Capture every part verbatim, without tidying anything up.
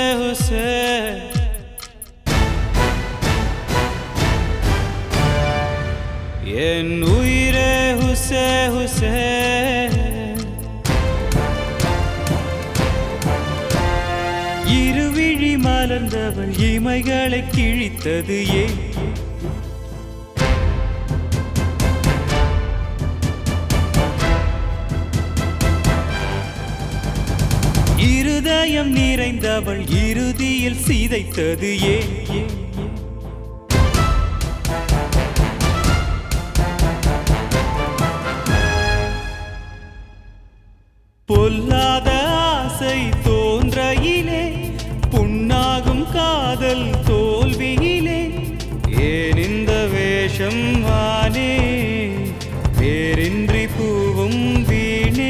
हुसे என் உயிரே ஹுசே ஹுசே இருவிழி மலர்ந்தவள் இமைகளை கிழித்தது ஏன் இருதயம் நிறைந்தவள் இறுதியில் சிதைத்தது ஏன் பொல்லாத ஆசை தோன்றையிலே புண்ணாகும் காதல் தோல்வியிலே ஏன் இந்த வேஷம் வானே வேறின்றி பூவும் வீணே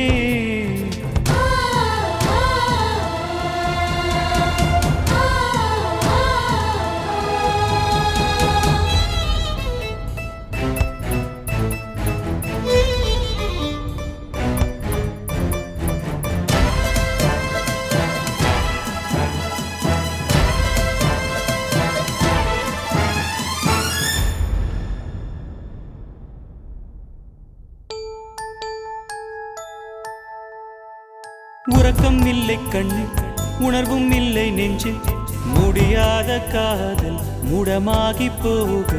உறக்கம் இல்லை கண்ணில் உணர்வும் இல்லை நெஞ்சில் முடியாத காதல் முடமாகி போக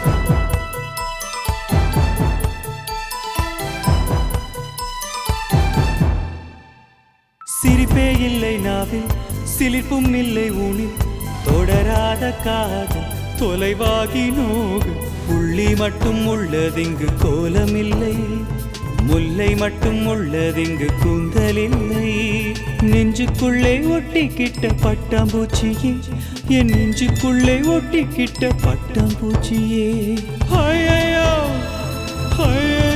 சிரிப்பே இல்லை நாவில் சிலிர்ப்பும் இல்லை ஊனில் தொடராத காதல் தொலைவாகி நோக புள்ளி மட்டும் உள்ளதிங்கு கோலமில்லை முல்லை மட்டும் உள்ளதிங்கு கூந்தலில்லை நெஞ்சுக்குள்ளே ஒட்டிக்கிட்ட பட்டாம்பூச்சியே என் நெஞ்சுக்குள்ளே ஒட்டிக்கிட்ட பட்டாம்பூச்சியே ஐயோ ஐயோ